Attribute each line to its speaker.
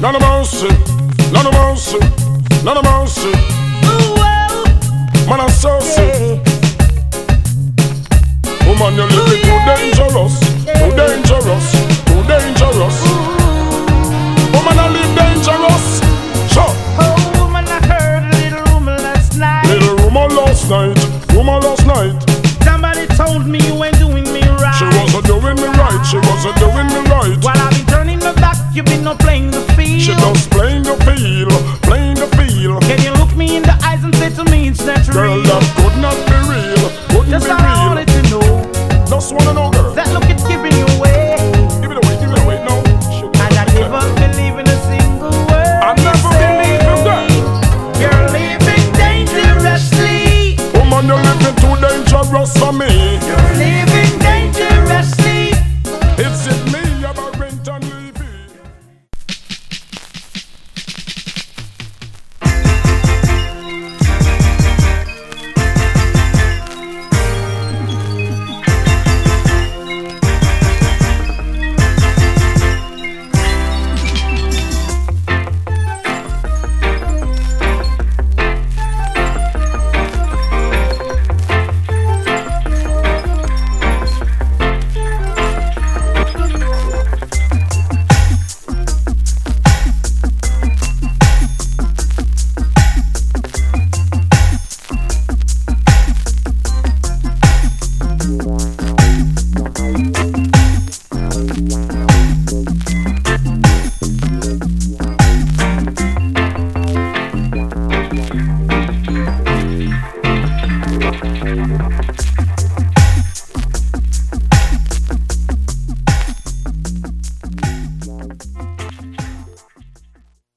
Speaker 1: None of mercy, none of mercy, none of mercy. Man, I'm so sick. Woman, you're living too dangerous, too dangerous, too dangerous.